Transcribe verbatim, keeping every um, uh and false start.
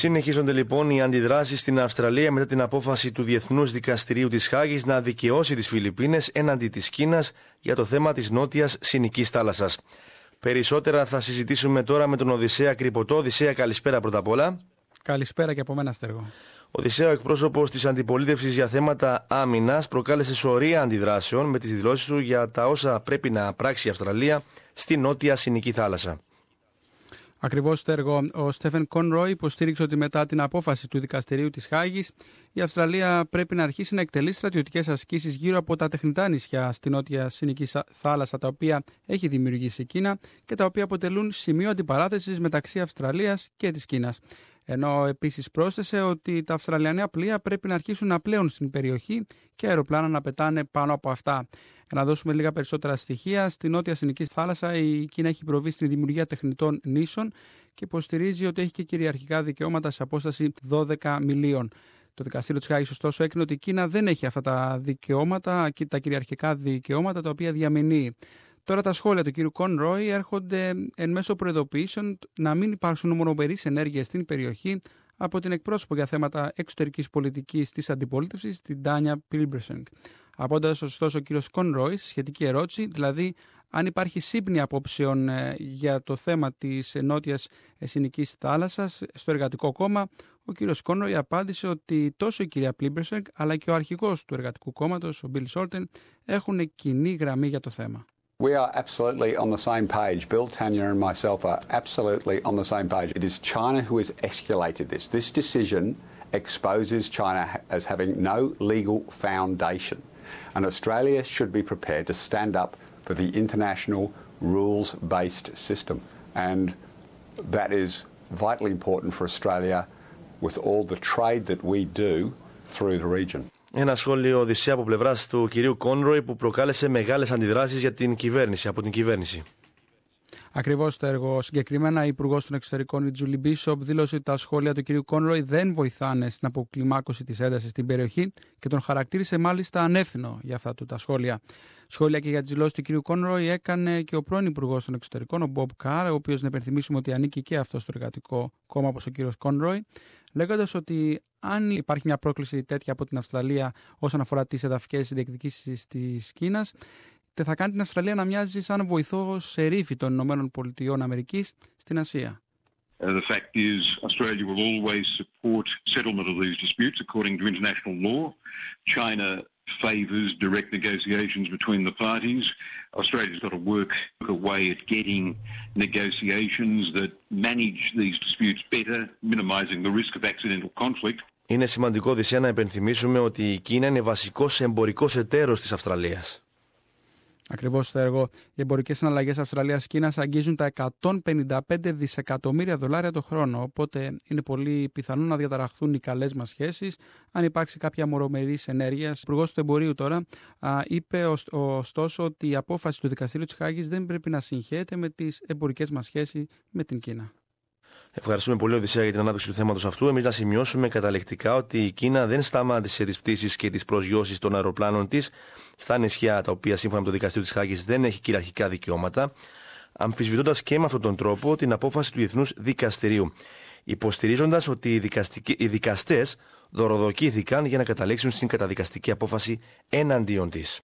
Συνεχίζονται λοιπόν οι αντιδράσεις στην Αυστραλία μετά την απόφαση του Διεθνούς Δικαστηρίου της Χάγης να δικαιώσει τις Φιλιππίνες έναντι της Κίνας για το θέμα της νότιας Συνικής θάλασσας. Περισσότερα θα συζητήσουμε τώρα με τον Οδυσσέα Κρυποτό. Οδυσσέα, καλησπέρα πρώτα απ' όλα. Καλησπέρα και από μένα, Στέργο. Οδυσσέα, ο εκπρόσωπος της αντιπολίτευσης για θέματα άμυνας, προκάλεσε σωρία αντιδράσεων με τις δηλώσεις του για τα όσα πρέπει να πράξει η Αυστραλία στη νότια Συνική θάλασσα. Ακριβώς, Στέργο. Ο Στέφεν Κόνροϊ υποστήριξε ότι μετά την απόφαση του Δικαστηρίου της Χάγης, η Αυστραλία πρέπει να αρχίσει να εκτελεί στρατιωτικές ασκήσεις γύρω από τα τεχνητά νησιά στη νότια Συνική θάλασσα, τα οποία έχει δημιουργήσει η Κίνα και τα οποία αποτελούν σημείο αντιπαράθεσης μεταξύ Αυστραλίας και της Κίνας. Ενώ επίσης πρόσθεσε ότι τα Αυστραλιανά πλοία πρέπει να αρχίσουν να πλέουν στην περιοχή και αεροπλάνα να πετάνε πάνω από αυτά. Για να δώσουμε λίγα περισσότερα στοιχεία, στη νότια Συνική θάλασσα η Κίνα έχει προβεί στην δημιουργία τεχνητών νήσων και υποστηρίζει ότι έχει και κυριαρχικά δικαιώματα σε απόσταση δώδεκα μιλίων. Το Δικαστήριο της Χάγης, ωστόσο, έκρινε ότι η Κίνα δεν έχει αυτά τα δικαιώματα, τα κυριαρχικά δικαιώματα τα οποία διαμενεί. Τώρα τα σχόλια του κ. Κόνροϊ έρχονται εν μέσω προειδοποιήσεων να μην υπάρξουν μονομερείς ενέργειες στην περιοχή από την εκπρόσωπο για θέματα εξωτερικής πολιτικής της αντιπολίτευσης, την Τάνια Πίλμπρεσενγκ. Απόντας ωστόσο ο κ. Κόνροϊ στη σχετική ερώτηση, δηλαδή αν υπάρχει σύμπνοια απόψεων για το θέμα της νότιας Συνικής θάλασσας στο Εργατικό Κόμμα, ο κ. Κόνροϊ απάντησε ότι τόσο η κυρία Πίλμπρεσενγκ αλλά και ο αρχηγός του Εργατικού Κόμματος, ο Μπιλ Σόλτεν, έχουν κοινή γραμμή για το θέμα. We are absolutely on the same page. Bill, Tanya and myself are absolutely on the same page. It is China who has escalated this. This decision exposes China as having no legal foundation. And Australia should be prepared to stand up for the international rules-based system. And that is vitally important for Australia with all the trade that we do through the region. Ένα σχόλιο, Οδυσσέα, από πλευράς του κυρίου Κόνροϊ που προκάλεσε μεγάλες αντιδράσεις για την κυβέρνηση, από την κυβέρνηση. Ακριβώς, το έργο. Συγκεκριμένα, η Υπουργός των Εξωτερικών, η Τζούλι Μπίσοπ, δήλωσε ότι τα σχόλια του κυρίου Κόνροϊ δεν βοηθάνε στην αποκλιμάκωση της έντασης στην περιοχή και τον χαρακτήρισε μάλιστα ανεύθυνο για αυτά του τα σχόλια. Σχόλια και για τις δηλώσεις του κυρίου Κόνροϊ έκανε και ο πρώην Υπουργός των Εξωτερικών, ο Μπομπ Καρ, ο οποίος, να υπενθυμίσουμε ότι ανήκει και αυτό στο Εργατικό Κόμμα όπως ο κύριος Κόνροϊ, λέγοντας ότι αν υπάρχει μια πρόκληση τέτοια από την Αυστραλία όσον αφορά τις εδαφικές διεκδικήσεις της Κίνας, θα κάνει την Αυστραλία να μοιάζει σαν βοηθό σερίφη των Ηνωμένων Πολιτειών Αμερικής στην Ασία. Uh, the fact is, Australia will always support settlement of these disputes according to international law. China favours direct negotiations between the parties. Australia's got to work away at getting negotiations that manage these disputes better, minimising the risk of accidental conflict. Είναι σημαντικό, Οδυσσέα, να υπενθυμίσουμε ότι η Κίνα είναι βασικός εμπορικός εταίρος της Αυστραλίας. Ακριβώς, το έργο. Οι εμπορικές συναλλαγές Αυστραλίας-Κίνας αγγίζουν τα εκατόν πενήντα πέντε δισεκατομμύρια δολάρια το χρόνο. Οπότε είναι πολύ πιθανό να διαταραχθούν οι καλές μας σχέσεις αν υπάρξει κάποια μορομερής ενέργεια. Ο Υπουργός του Εμπορίου τώρα α, είπε ωστόσο ότι η απόφαση του Δικαστηρίου της Χάγης δεν πρέπει να συγχέεται με τις εμπορικές μας σχέσεις με την Κίνα. Ευχαριστούμε πολύ, Οδυσσέα, για την ανάπτυξη του θέματος αυτού. Εμείς να σημειώσουμε καταλεκτικά ότι η Κίνα δεν σταμάτησε τις πτήσεις και τις προσγειώσεις των αεροπλάνων της στα νησιά, τα οποία σύμφωνα με το Δικαστήριο της Χάγης δεν έχει κυριαρχικά δικαιώματα, αμφισβητώντας και με αυτόν τον τρόπο την απόφαση του Διεθνούς Δικαστηρίου, υποστηρίζοντας ότι οι, οι δικαστές δωροδοκήθηκαν για να καταλήξουν στην καταδικαστική απόφαση εναντίον της.